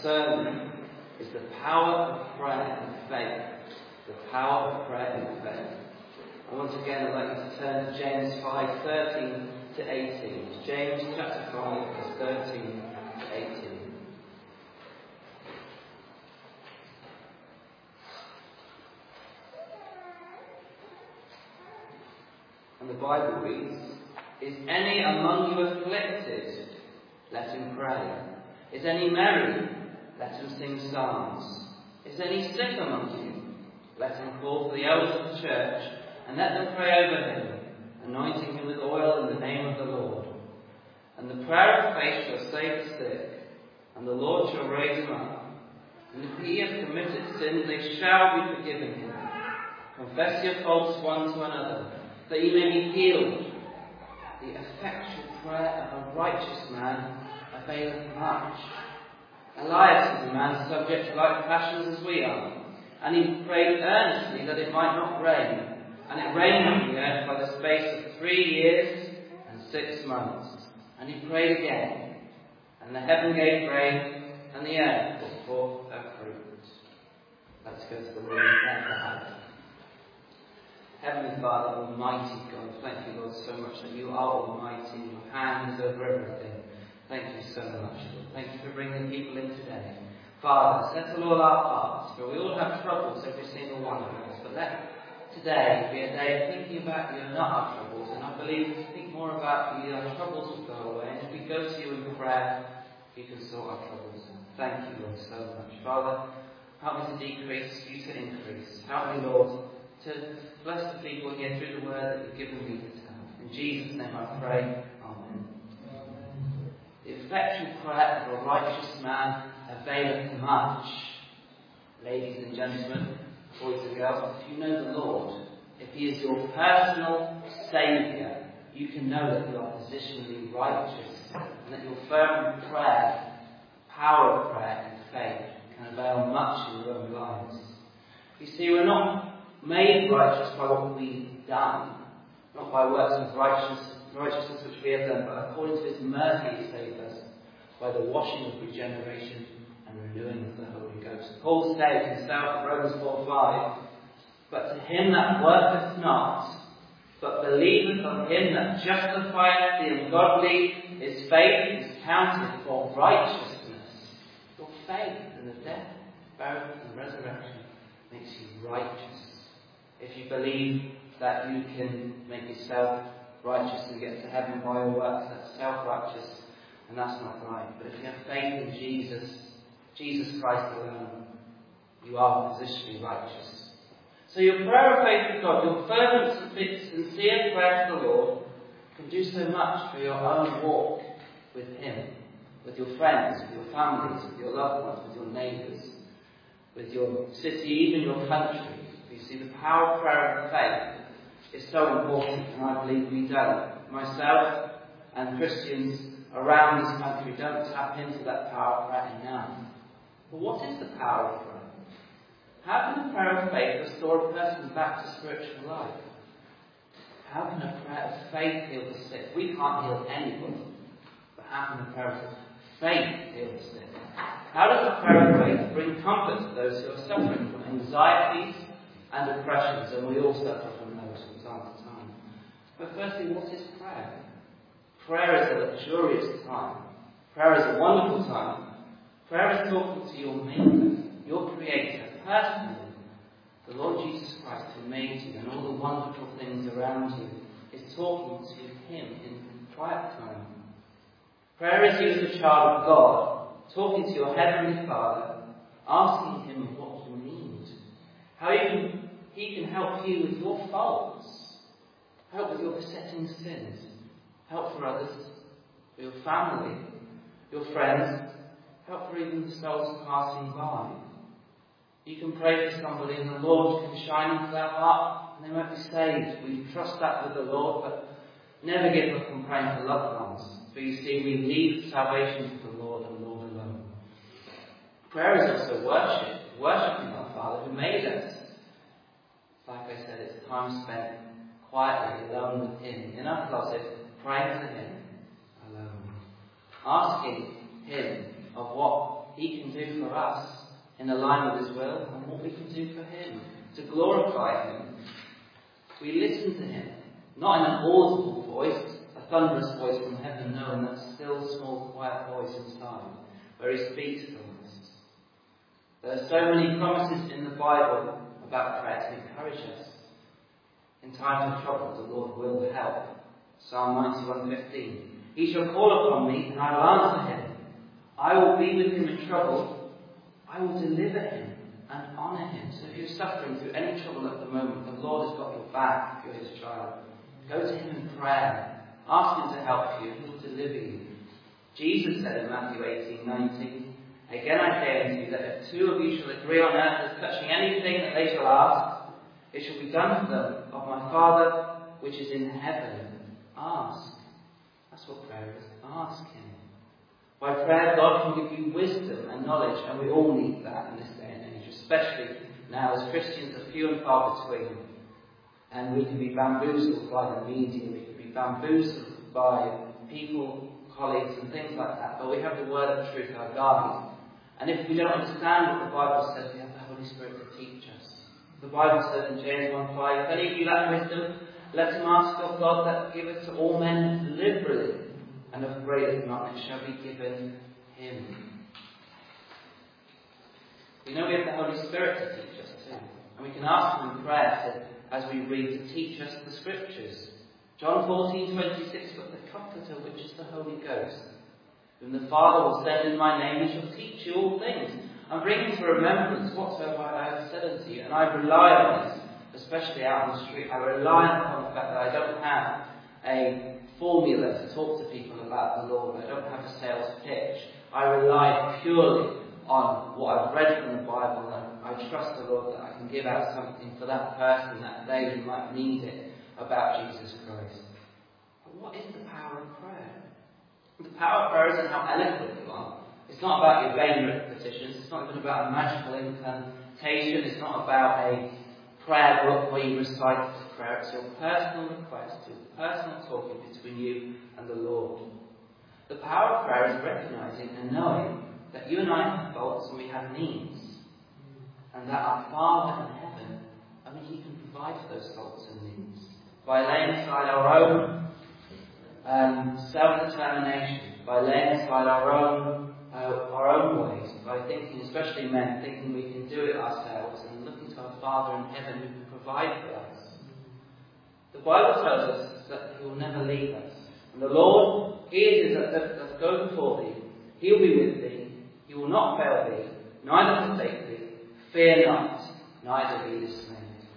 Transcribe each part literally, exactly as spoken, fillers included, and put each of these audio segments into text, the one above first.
sermon is the power of prayer and faith. The power of prayer and faith. And once again, I'd like you to turn to James five, thirteen to eighteen. James chapter five, verse thirteen to eighteen. And the Bible reads, "Is any among you afflicted? Let him pray. Is any merry? Let him sing psalms. Is any sick among you? Let him call for the elders of the church, and let them pray over him, anointing him with oil in the name of the Lord. And the prayer of faith shall save the sick, and the Lord shall raise him up. And if he have committed sins, they shall be forgiven him. Confess your faults one to another, that ye may be healed. The effectual prayer of a righteous man availeth much. Elias is a man subject to like passions as we are, and he prayed earnestly that it might not rain. And it rained on the earth by the space of three years and six months. And he prayed again, and the heaven gave rain, and the earth brought forth her fruit." Let's go to the Lord in prayer. Heavenly Father, Almighty God, thank you, Lord, so much that you are almighty, and your hand is over everything. Thank you so much, Lord. Thank you for bringing people in today. Father, settle all our hearts, for we all have troubles, every single one of us. But let today be a day of thinking about you and not our troubles. And I believe if we think more about you, our troubles will go away. And if we go to you in prayer, you can sort our troubles. Thank you, Lord, so much. Father, help me to decrease, you to increase. Help me, Lord, to bless the people here through the word that you've given me to tell. In Jesus' name I pray. Amen. The effectual prayer of a righteous man availeth much. Ladies and gentlemen, boys and girls, if you know the Lord, if he is your personal Saviour, you can know that you are positionally righteous, and that your fervent prayer, power of prayer and faith can avail much in your own lives. You see, we're not made righteous by what we've done, not by works of righteousness, righteousness which we have done, but according to his mercy he saved us by the washing of regeneration and renewing of the Holy Ghost. Paul said himself in Romans four five, "But to him that worketh not, but believeth on him that justifieth the ungodly, his faith is counted for righteousness." Your faith in the death, burial, and resurrection makes you righteous. If you believe that you can make yourself righteous and get to heaven by your works, that's self-righteous, and that's not right. But if you have faith in Jesus, Jesus Christ alone, you are positionally righteous. So your prayer of faith to God, your fervent, sincere prayer to the Lord, can do so much for your own walk with him, with your friends, with your families, with your loved ones, with your neighbours, with your city, even your country. You see, the power of prayer and faith is so important, and I believe we don't. Myself and Christians around this country don't tap into that power of prayer enough. But what is the power of prayer? How can a prayer of faith restore a person back to spiritual life? How can a prayer of faith heal the sick? We can't heal anybody, but how can a prayer of faith heal the sick? How does a prayer of faith bring comfort to those who are suffering from anxieties and depressions? And we all suffer from those from time to time. But firstly, what is prayer? Prayer is a luxurious time. Prayer is a wonderful time. Prayer is talking to your Maker, your Creator, personally. The Lord Jesus Christ, who made you and all the wonderful things around you, is talking to him in quiet time. Prayer is you as a child of God, talking to your Heavenly Father, asking him what you need, how you can, he can help you with your faults, help with your besetting sins, help for others, for your family, your friends, help for even the souls passing by. You can pray for somebody and the Lord can shine into their heart and they might be saved. We trust that with the Lord, but never give up on praying for loved ones. For you see, we leave salvation to the Lord and the Lord alone. Prayer is also worship, worshipping our Father who made us. Like I said, it's time spent quietly alone with him, in our closet, praying to him alone, asking him of what he he can do for us in line with his will and what we can do for him to glorify him. We listen to him, not in an audible voice, a thunderous voice from heaven, no, in that still, small, quiet voice inside, where he speaks to us. There are so many promises in the Bible about prayer to encourage us. In times of trouble, the Lord will help. Psalm ninety-one fifteen. He shall call upon me, and I will answer him. I will be with him in trouble. I will deliver him and honour him. So if you're suffering through any trouble at the moment, the Lord has got your back if you're his child. Go to him in prayer. Ask him to help you. He will deliver you. Jesus said in Matthew eighteen nineteen, again I say unto you that if two of you shall agree on earth as touching anything that they shall ask, it shall be done for them of my Father which is in heaven. Ask. That's what prayer is. Ask him. By prayer, God can give you wisdom and knowledge, and we all need that in this day and age, especially now as Christians are few and far between. And we can be bamboozled by the media, we can be bamboozled by people, colleagues and things like that, but we have the word of truth, our guide. And if we don't understand what the Bible says, we have the Holy Spirit to teach us. The Bible says in James one five, if any of you lack wisdom, let him ask of God that giveth to all men liberally, and of great amount it shall be given him. We know we have the Holy Spirit to teach us too. And we can ask him in prayer to, as we read, to teach us the Scriptures. John fourteen twenty-six, but the Comforter, which is the Holy Ghost, whom the Father will send in my name, he shall teach you all things, and bring to remembrance whatsoever I have said unto you. And I rely on this, especially out on the street. I rely on the fact that I don't have a formula to talk to people about the Lord. I don't have a sales pitch. I rely purely on what I've read from the Bible, and I trust the Lord that I can give out something for that person that day who might need it about Jesus Christ. But what is the power of prayer? The power of prayer isn't how eloquent you are. It's not about your vain repetitions. It's not even about a magical incantation. It's not about a prayer book where you recite the prayer. It's your personal request, your personal talking between you and the Lord. The power of prayer is recognizing and knowing that you and I have faults and we have needs, and that our Father in heaven, I mean, he can provide for those faults and needs by laying aside our own um, self-determination, by laying aside our own uh, our own ways, by thinking, especially men, thinking we can do it ourselves, and looking to our Father in heaven who can provide for us. The Bible tells us that he will never leave us. And the Lord, he is that doth go before thee. He will be with thee. He will not fail thee, neither forsake thee. Fear not, neither be dismayed.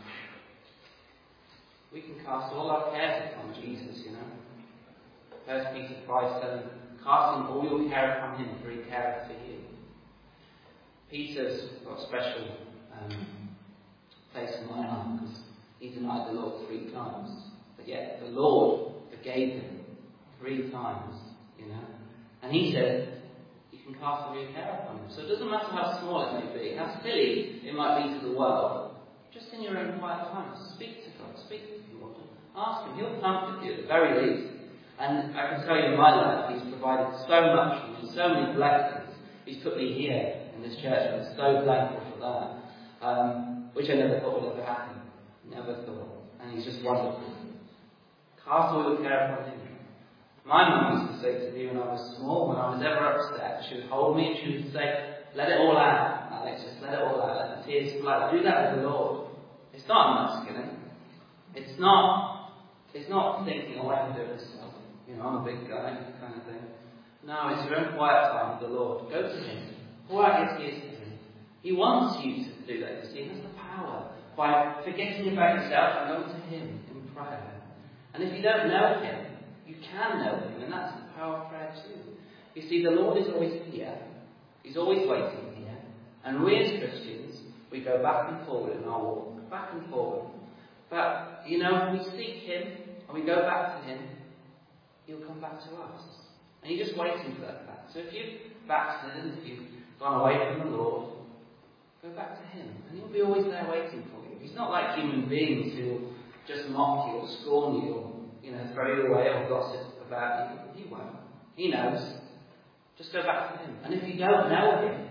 We can cast all our cares upon Jesus, you know. First Peter five seven, casting all your care upon him, for he careth for you. Peter's got a special um, place in my heart because he denied the Lord three times. But yet the Lord forgave him three times, you know. And he said, you can cast all your care upon him. So it doesn't matter how small it may be, how silly it might be to the world. Just in your own quiet time, speak to God, speak to him, ask him. He'll comfort you at the very least. And I can tell you in my life, he's provided so much for me, so many blessings. He's put me here in this church, and I'm so thankful for that. Um, which I never thought would ever happen. Never thought. And he's just wonderful. Cast all your care upon him. My mum used to say to me when I was small, when I was ever upset, she would hold me and she would say, let it all out, Alex, just let it all out, let the tears flow. Do that with the Lord. It's not masculine. It's not, it's not thinking, oh, I can do it myself. You know, I'm a big guy, kind of thing. No, it's your own quiet time with the Lord. Go to him. Pour out your tears to him. He wants you to do that, you see. He has the power by forgetting about yourself and going to him in prayer. And if you don't know him, you can know him, and that's the power of prayer too. You see, the Lord is always here. He's always waiting here. And we as Christians, we go back and forward in our walk. Back and forward. But, you know, if we seek him and we go back to him, he'll come back to us. And you're just waiting for that back. So if you've backslidden, if you've gone away from the Lord, go back to him. And he'll be always there waiting for you. He's not like human beings who will just mock you or scorn you or, you know, throw you away or gossip about you. He won't. He knows. Just go back to him. And if you don't know him,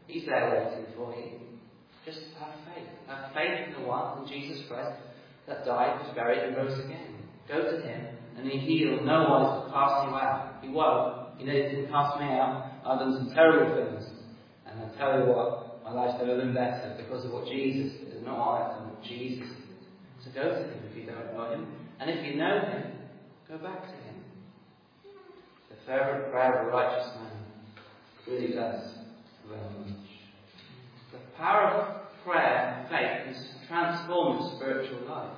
He's there waiting for you. Just have faith. Have faith in the one, in Jesus Christ, that died, was buried, and rose again. Go to him, and he'll no wise will cast you out. He won't. He didn't cast me out. I've done some terrible things. And I tell you what, my life's never been better because of what Jesus did, not what I've done, what Jesus did. So go to him if you don't know him. And if you know him, go back to him. The fervent prayer of a righteous man really does very much. The power of prayer and faith can transform the spiritual life.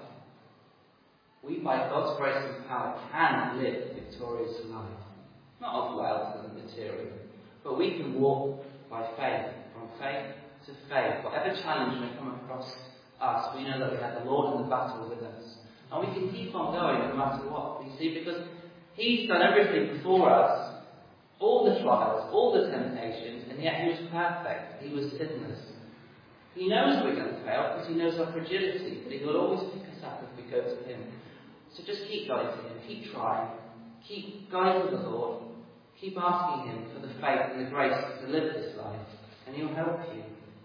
We, by God's grace and power, can live a victorious life. Not of wealth and material, but we can walk by faith, from faith to faith. Whatever challenge may come across us, we know that we have the Lord in the battle with us. And we can keep on going no matter what, you see, because he's done everything before us, all the trials, all the temptations, and yet he was perfect. He was sinless. He knows we're going to fail because he knows our fragility, but he will always pick us up if we go to him. So just keep going to him, keep trying, keep going to the Lord, keep asking him for the faith and the grace to live this life, and he'll help you.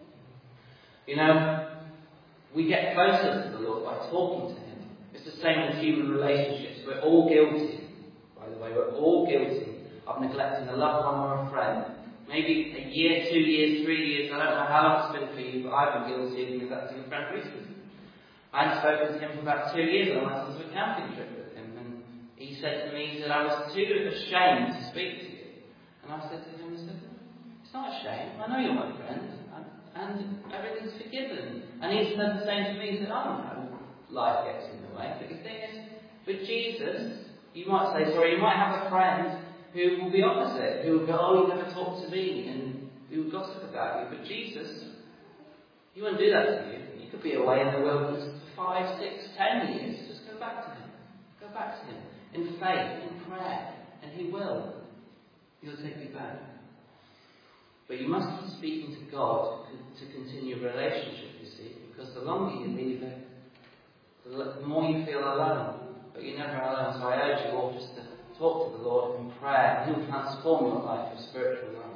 You know, we get closer to the Lord by talking to him. It's the same with human relationships. We're all guilty, by the way, we're all guilty of neglecting a loved one or a friend. Maybe a year, two years, three years, I don't know how long it's been for you, but I've been guilty of neglecting a friend recently. I hadn't spoken to him for about two years, and I went on to a camping trip with him, and he said to me that I was too ashamed to speak to you. And I said to him, I said, it's not a shame, I know you're my friend, and, and everything's forgiven. And he said the same to me, he said, I don't know, life gets in the way, but the thing is, with Jesus, you might say, sorry, you might have a friend who will be opposite, who will go, oh, you never talk to me, and who will gossip about you. But Jesus, he won't do that to you. You could be away in the wilderness for five, six, ten years. Just go back to him. Go back to him. In faith, in prayer. And he will. He'll take you back. But you must be speaking to God to continue a relationship, you see, because the longer you leave it, the more you feel alone. But you're never alone, so I urge you all just to talk to the Lord in prayer, and he'll transform your life, your spiritual life.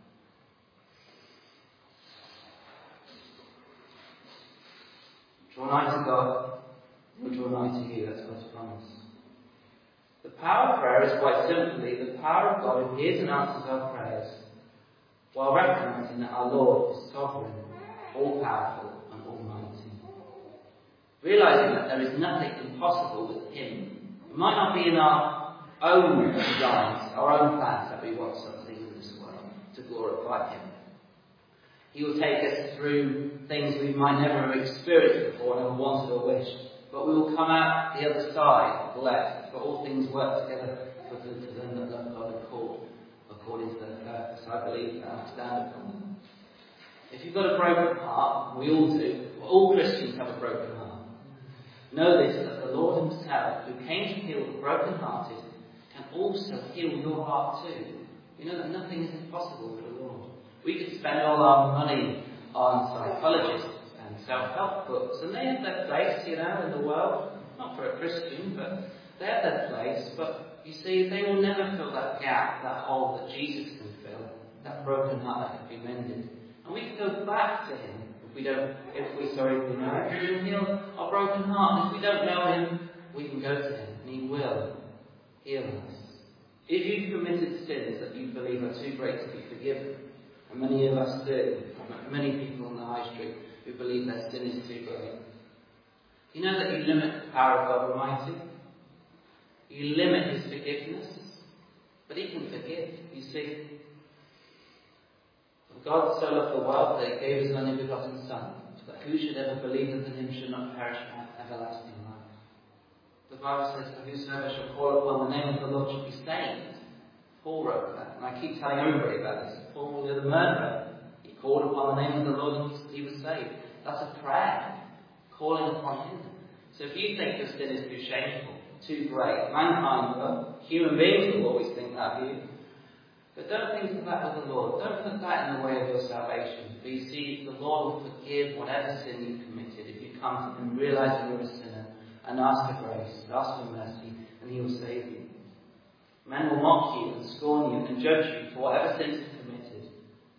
Draw nigh to God, he'll draw nigh to you. That's God's promise. The power of prayer is quite simply the power of God who hears and answers our prayers, while recognizing that our Lord is sovereign, all-powerful, and almighty. Realizing that there is nothing impossible with him. It might not be in our own designs, our own plans, that we want something in this world to glorify him. He will take us through things we might never have experienced before, never wanted or wished. But we will come out the other side, blessed, for all things work together for good to them that love God and called according to their purpose. I believe that. I stand upon them. If you've got a broken heart, we all do, all Christians have a broken heart. Know this, that the Lord himself, who came to heal the brokenhearted, can also heal your heart too. You know that nothing is impossible with the Lord. We could spend all our money on psychologists and self-help books, and they have their place, you know, in the world. Not for a Christian, but they have their place. But you see, they will never fill that gap, that hole that Jesus can fill, that broken heart that can be mended. And we can go back to him if we don't, if we sorry, if we know him. He will heal our broken heart. If we don't know him, we can go to him, and he will heal us. If you've committed sins that you believe are too great to be forgiven, and many of us do, many people on the high street who believe their sin is too great, you know that you limit the power of God Almighty. You limit his forgiveness, but he can forgive. You see, God so loved the world that he gave his only begotten Son, that who should ever believe in him should not perish but have everlasting life. The Bible says that whosoever shall call upon the name of the Lord shall be saved. Paul wrote that, and I keep telling everybody about this. Paul, the murderer, he called upon the name of the Lord and he was saved. That's a prayer, calling upon him. So if you think your sin is too shameful, too great, mankind will, human beings will always think that of you. But don't think of that with the Lord. Don't put that in the way of your salvation. But you see, the Lord will forgive whatever sin you've committed if you come to him, realize that you're a sinner, and ask for grace, ask for mercy, and he will save you. Men will mock you and scorn you and judge you for whatever sins you've committed.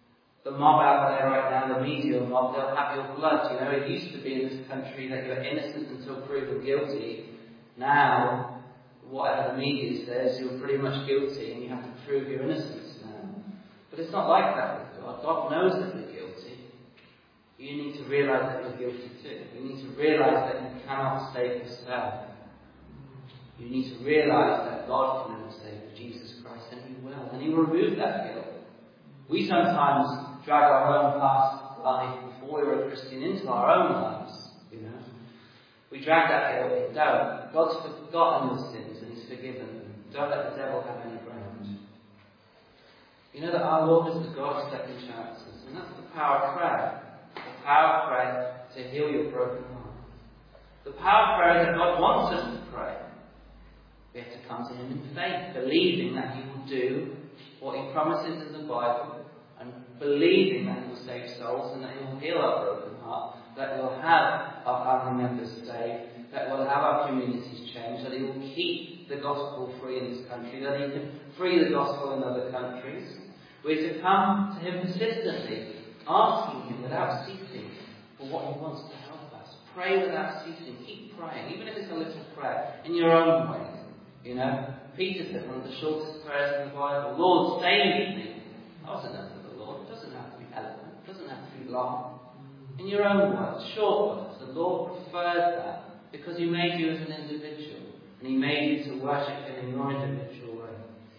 The mob out there right now, the media mob, they'll have your blood. You know, it used to be in this country that you're innocent until proven guilty. Now, whatever the media says, you're pretty much guilty and you have to prove your innocence now. But it's not like that with God. God knows that you're guilty. You need to realise that you're guilty too. You need to realise that you cannot save yourself. You need to realise that God can never save you, Jesus Christ, and He will. And He will remove that guilt. We sometimes drag our own past life before we were a Christian into our own lives, you know. We drag that guilt in. Don't. God's forgotten your sins and He's forgiven them. Don't let the devil have any ground. You know that our Lord is the God of second chances, and that's the power of prayer. The power of prayer to heal your broken heart. The power of prayer is that God wants us to pray. We have to come to Him in faith, believing that He will do what He promises in the Bible, and believing that He will save souls and that He will heal our broken heart, that we'll have our family members saved, that we'll have our communities changed, that He will keep the gospel free in this country, that He can free the gospel in other countries. We're to come to Him persistently, asking Him without ceasing for what He wants to help us. Pray without ceasing. Keep praying, even if it's a little prayer, in your own way. You know, Peter said one of the shortest prayers in the Bible, Lord, save me. That was enough for the Lord. It doesn't have to be eloquent. It doesn't have to be long. In your own words, short words. The Lord preferred that because He made you as an individual and He made you to worship Him in your individual way.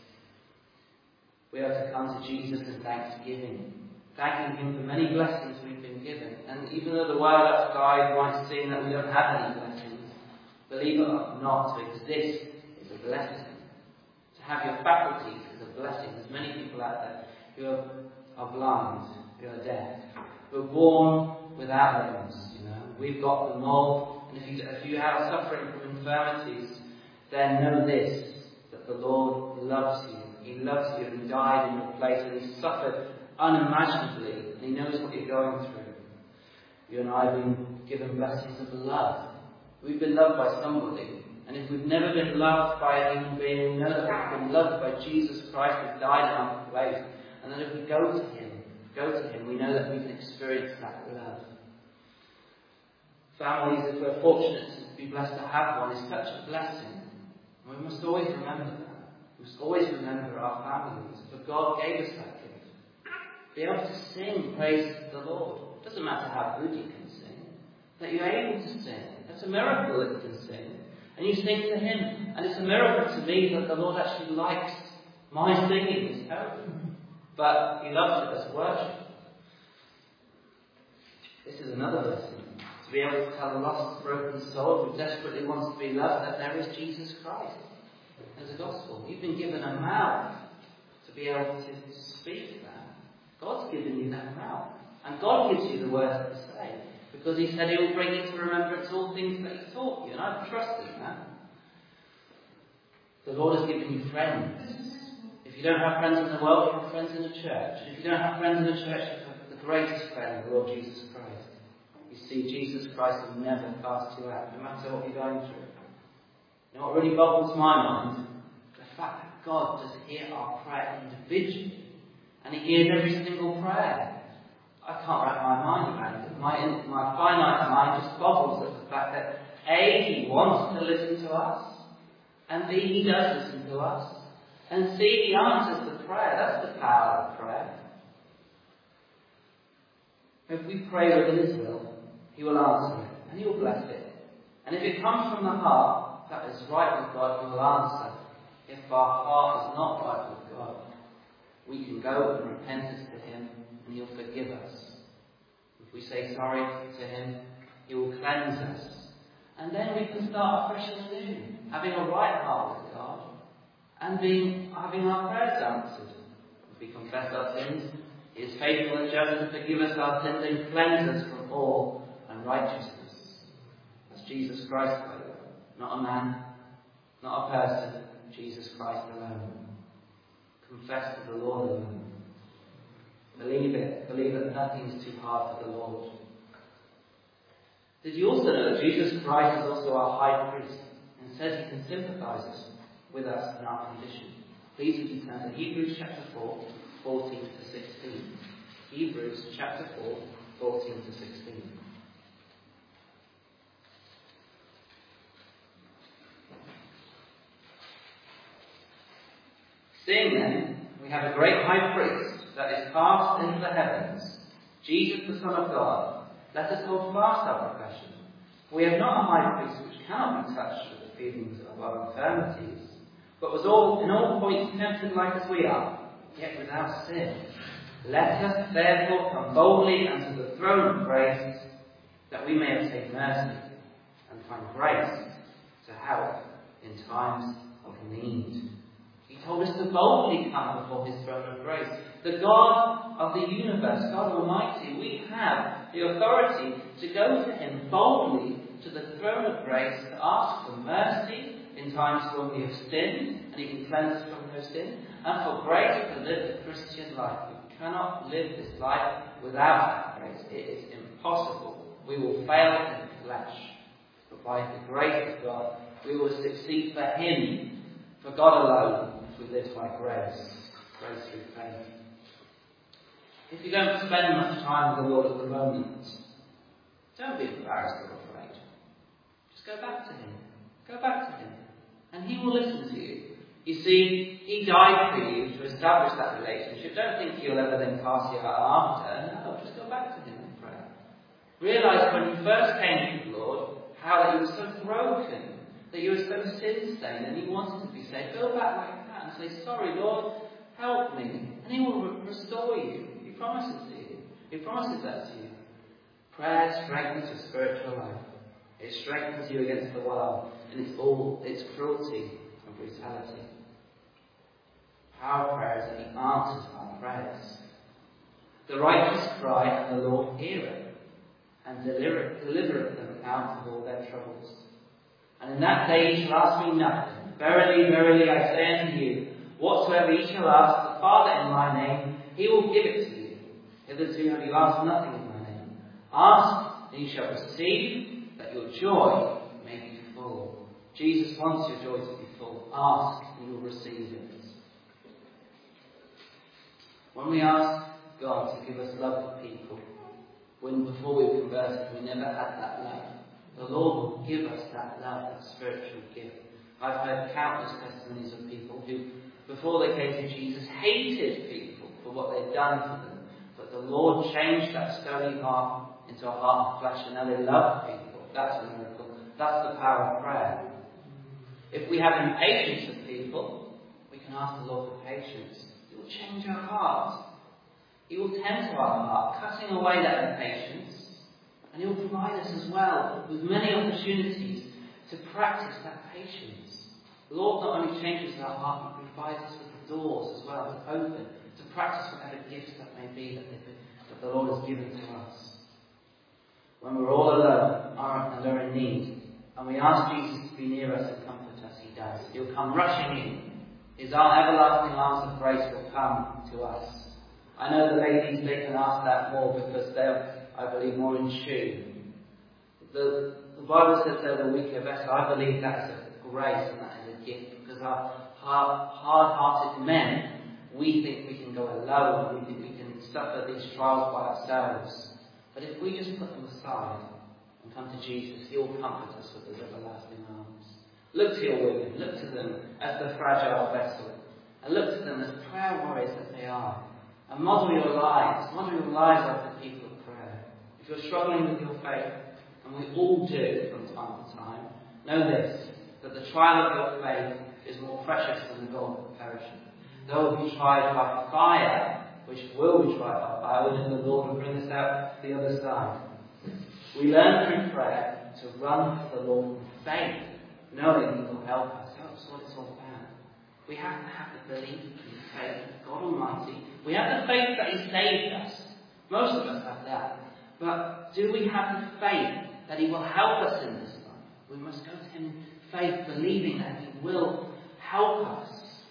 We are to come to Jesus in thanksgiving, thanking Him for many blessings we've been given. And even though the world outside might seem that we don't have any blessings, believe it or not, to exist is a blessing. To have your faculties is a blessing. There's many people out there who are, are blind, who are deaf, who are born without limbs. You know, we've got them all. And if you, if you are suffering from infirmities, then know this, that the Lord loves you. He loves you and He died in your place and He suffered unimaginably and He knows what you're going through. You and I have been given blessings of love. We've been loved by somebody. And if we've never been loved by a human being, we know that we've been loved by Jesus Christ who died in our place. And that if we go to Him, go to Him, we know that we can experience that love. Families, if we're fortunate to be blessed to have one, is such a blessing. And we must always remember that. We must always remember our families. For God gave us that gift. Be able to sing praise to the Lord. It doesn't matter how good you can sing. That you're able to sing. That's a miracle that you can sing. And you sing to Him. And it's a miracle to me that the Lord actually likes my singing. It's terrible. But He loves it as worship. This is another lesson. To be able to tell a lost, broken soul who desperately wants to be loved that there is Jesus Christ. There's a gospel. You've been given a mouth to be able to speak that. God's given you that mouth. And God gives you the words to say. Because He said He will bring into remembrance all things that He taught you. And I trust in that. The Lord has given you friends. If you don't have friends in the world, you have friends in the church. And if you don't have friends in the church, you have the greatest friend, the Lord Jesus Christ. You see, Jesus Christ will never cast you out, no matter what you're going through. You know what really boggles my mind? The fact that God does hear our prayer individually. And He hears every single prayer. I can't wrap my mind around it. My, my finite mind just boggles at the fact that A, He wants to listen to us. And B, He does listen to us. And C, He answers the prayer. That's the power of prayer. If we pray within His will, He will answer it. And He will bless it. And if it comes from the heart that is right with God, He will answer. If our heart is not right with God, we can go in repentance to Him and He'll forgive us. If we say sorry to Him, He will cleanse us. And then we can start afresh and anew, having a right heart with God and being, having our prayers answered. If we confess our sins, He is faithful and just to forgive us our sins and cleanse us from all unrighteousness. That's Jesus Christ, not a man, not a person, Jesus Christ alone. Confess to the Lord alone. Believe it. Believe that nothing is too hard for the Lord. Did you also know that Jesus Christ is also our high priest and says He can sympathize with us in our condition? Please would you turn to Hebrews chapter four, fourteen to sixteen. Hebrews chapter four, fourteen to sixteen. Seeing then, we have a great high priest that is passed into the heavens, Jesus the Son of God, let us hold fast our profession. For we have not a high priest which cannot be touched with the feelings of our infirmities, but was all in all points tempted like as we are, yet without sin. Let us therefore come boldly unto the throne of grace, that we may obtain mercy and find grace to help in times of need. He told us to boldly come before his throne of grace. The God of the universe, God Almighty, we have the authority to go to him boldly to the throne of grace to ask for mercy in times when we have sinned, and he can cleanse us from no sin, and for grace to live the Christian life. We cannot live this life without that grace. It is impossible. We will fail in the flesh. But by the grace of God, we will succeed for him, for God alone, if we live by grace, grace through faith. If you don't spend much time with the Lord at the moment, don't be embarrassed or afraid. Just go back to him. Go back to him. And he will listen to you. You see, he died for you to establish that relationship. Don't think he'll ever then pass you out after. No, just go back to him in prayer. Realise when you first came to the Lord, how that you were so broken, that you were so sin-stained, and you wanted to be saved. Go back like that and say, sorry, Lord, help me. And he will re- restore you. He promises to you. He promises that to you. Prayer strengthens your spiritual life. It strengthens you against the world and its all its cruelty and brutality. Our prayers, and he answers our prayers. The righteous cry, and the Lord heareth, and delivereth, delivereth them out of all their troubles. And in that day ye shall ask me nothing. Verily, verily, I say unto you, whatsoever ye shall ask the Father in my name, he will give it to you. Hitherto have you asked nothing in my name. Ask, and ye shall receive, that your joy may be full. Jesus wants your joy to be full. Ask, and you will receive it. When we ask God to give us love for people, when before we were converted we never had that love, the Lord will give us that love, that spiritual gift. I've heard countless testimonies of people who, before they came to Jesus, hated people for what they'd done to them. But the Lord changed that stony heart into a heart of flesh, and now they love people. That's a miracle. That's the power of prayer. If we have impatience with people, we can ask the Lord for patience. He will change our heart. He will tend to our heart, cutting away that impatience. And he will provide us as well with many opportunities to practice that patience. The Lord not only changes our heart, but provides us with the doors as well to open, to practice whatever gifts that may be that, that the Lord has given to us. When we're all alone and are in need, and we ask Jesus to be near us and comfort us, he does. He'll come rushing in. His everlasting arms of grace will come to us. I know the ladies, they can ask that more because they're, I believe, more in tune. The, the Bible says they're the weaker vessel. I believe that is a grace and that is a gift, because our hard, hard-hearted men, we think we can go alone, we think we can suffer these trials by ourselves. But if we just put them aside and come to Jesus, he will comfort us with his everlasting arms. Look to your women, look to them as the fragile vessel, and look to them as prayer warriors that they are. And model your lives, model your lives after people of prayer. If you're struggling with your faith, and we all do from time to time, know this, that the trial of your faith is more precious than the gold that perisheth. Though it be tried by fire, which will be tried by fire, and the Lord will bring us out the other side. We learn through prayer to run to the Lord with faith, knowing he will help us. That's what it's all about. We have to have the belief and faith of God Almighty. We have the faith that he saved us. Most of us have that. But do we have the faith that he will help us in this life? We must go to him in faith, believing that he will help us.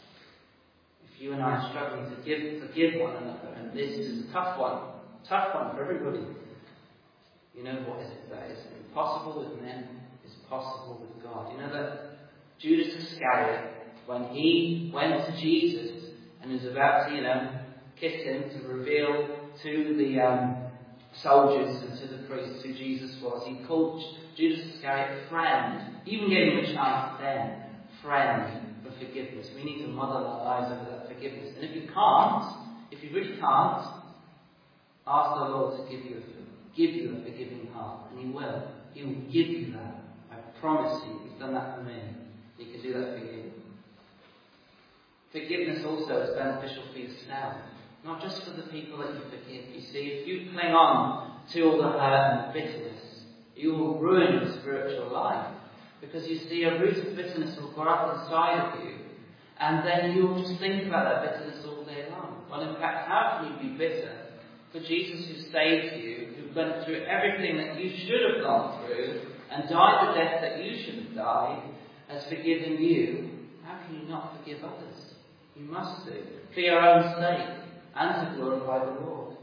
If you and I are struggling to give, forgive one another, and this is a tough one, tough one for everybody, you know what is it that is impossible with men is possible with God. You know that Judas Iscariot, when he went to Jesus and was about to, you know, kiss him to reveal to the um, soldiers and to the priests who Jesus was. He called Judas Iscariot friend. He even gave him a chance then. Friend for forgiveness. We need to model our lives over that forgiveness. And if you can't, if you really can't, ask the Lord to give you a, give you a forgiving heart. And He will. He will give you that. I promise you. He's done that for me. He can do that for you. Forgiveness also is beneficial for yourself. Not just for the people that you forgive. You see, if you cling on to all the hurt and bitterness, you will ruin your spiritual life. Because you see, a root of bitterness will grow up inside of you, and then you'll just think about that bitterness all day long. Well, in fact, how can you be bitter for Jesus who saved you, who went through everything that you should have gone through, and died the death that you should have died, has forgiven you? How can you not forgive others? You must do, for your own sake, and to glorify the Lord.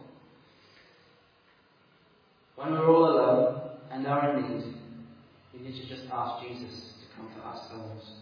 When we're all alone and are in need, we need to just ask Jesus to comfort our souls.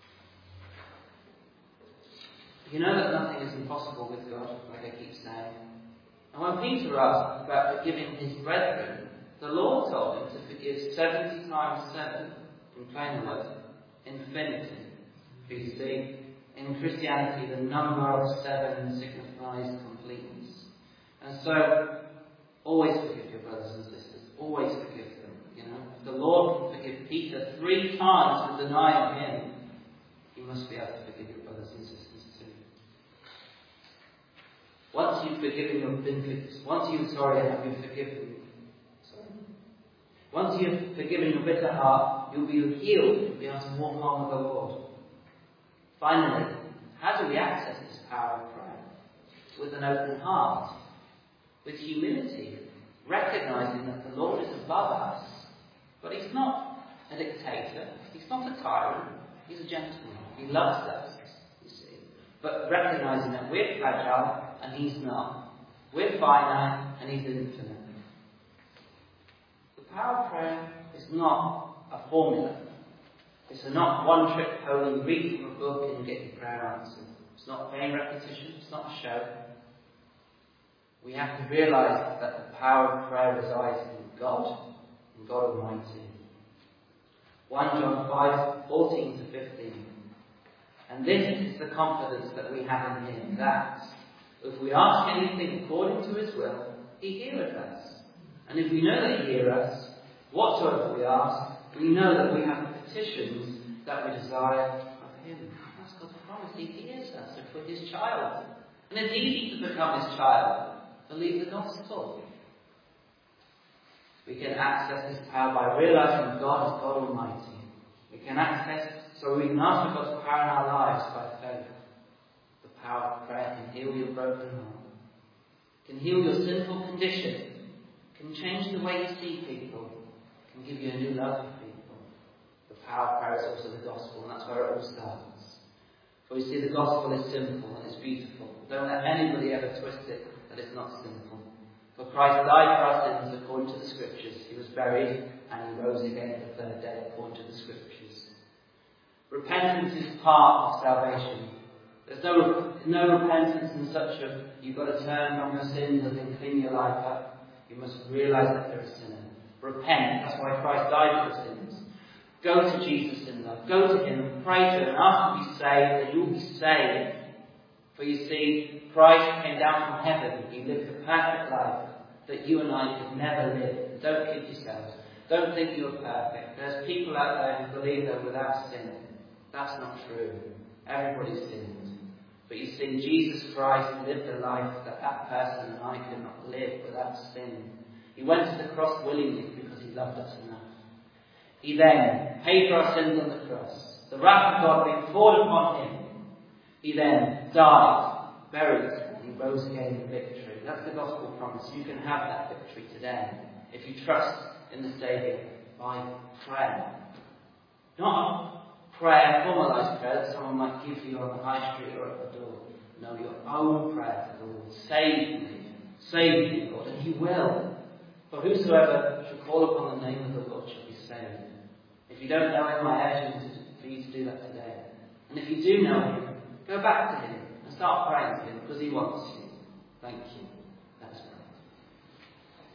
You know that nothing is impossible with God, like I keep saying. And when Peter asked about forgiving his brethren, the Lord told him to forgive seventy times seven, in plain words, infinity. For you see, in Christianity, the number of seven signifies completeness. And so, always forgive your brothers and sisters. Always forgive them. You know, if the Lord can forgive Peter three times for denying Him, He must be able to forgive your brothers and sisters too. Once you've forgiven your been once you're sorry and have been forgiven, sorry. Once you've forgiven your bitter heart, you'll be healed. You'll be able to walk on with the Lord. Finally, how do we access this power of prayer? With an open heart, with humility, recognizing that the Lord is above us, but He's not a dictator, He's not a tyrant, He's a gentleman. He loves us, you see. But recognizing that we're fragile and He's not. We're finite and He's infinite. The power of prayer is not a formula. It's not one trick pony, read from a book and get your prayer answered. It's not vain repetition, it's not a show. We have to realise that the power of prayer resides in God, in God Almighty. First John five, fourteen to fifteen. And this is the confidence that we have in Him, that if we ask anything according to His will, He heareth us. And if we know that He heareth us, whatsoever we ask, we know that we have the petitions that we desire of Him. That's God's promise. He hears us if we're His child. And it's easy to become His child. Believe the gospel. We can access this power by realizing God is God Almighty. We can access, so we can ask for God's power in our lives by faith. The power of prayer can heal your broken heart, can heal your sinful condition, can change the way you see people, can give you a new love for people. The power of prayer is also the gospel, and that's where it all starts. For you see, the gospel is simple and it's beautiful. Don't let anybody ever twist it that it's not simple. For Christ died for our sins according to the Scriptures. He was buried and He rose again the third day according to the Scriptures. Repentance is part of salvation. There's no, no repentance in such a, you've got to turn from your sins and then clean your life up. You must realise that you're a sinner. Repent. That's why Christ died for sins. Go to Jesus in love. Go to Him, pray to Him, and ask to be saved, and you'll be saved. For you see, Christ came down from heaven. He lived the perfect life that you and I could never live. Don't kid yourselves. Don't think you're perfect. There's people out there who believe they're without sin. That's not true. Everybody sins. But you see, Jesus Christ lived a life that that person and I could not live without sin. He went to the cross willingly because He loved us enough. He then paid for our sins on the cross. The wrath of God being poured upon Him. He then died, buried, and He rose again in victory. That's the gospel promise. You can have that victory today if you trust in the Saviour by prayer. Not prayer, formalised prayer that someone might give you on the high street or at the door. No, your own prayer to the Lord. Save me. Save me, Lord. And He will. For whosoever shall call upon the name of the Lord shall be saved. If you don't know Him, I urge you for you to do that today. And if you do know Him, go back to Him and start praying to Him because He wants you. Thank you.